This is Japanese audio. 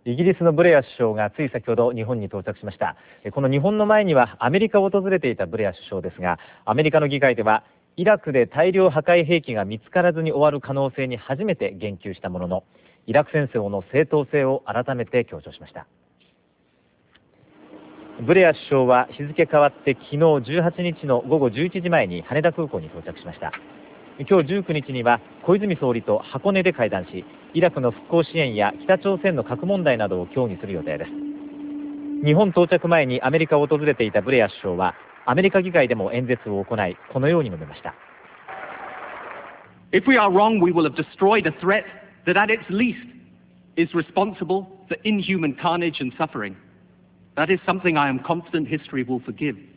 イギリスのブレア首相がつい先ほど日本に到着しました。この日本の前にはアメリカを訪れていたブレア首相ですが、アメリカの議会ではイラクで大量破壊兵器が見つからずに終わる可能性に初めて言及したものの、イラク戦争の正当性を改めて強調しました。ブレア首相は日付変わって昨日18日の午後11時前に羽田空港に到着しました。今日19日には小泉総理と箱根で会談し、イラクの復興支援や北朝鮮の核問題などを協議する予定です。日本到着前にアメリカを訪れていたブレア首相はアメリカ議会でも演説を行い、このように述べました。 If we are wrong, we will have destroyed a threat that at its least is responsible for inhuman carnage and suffering. That is something I am confident history will forgive.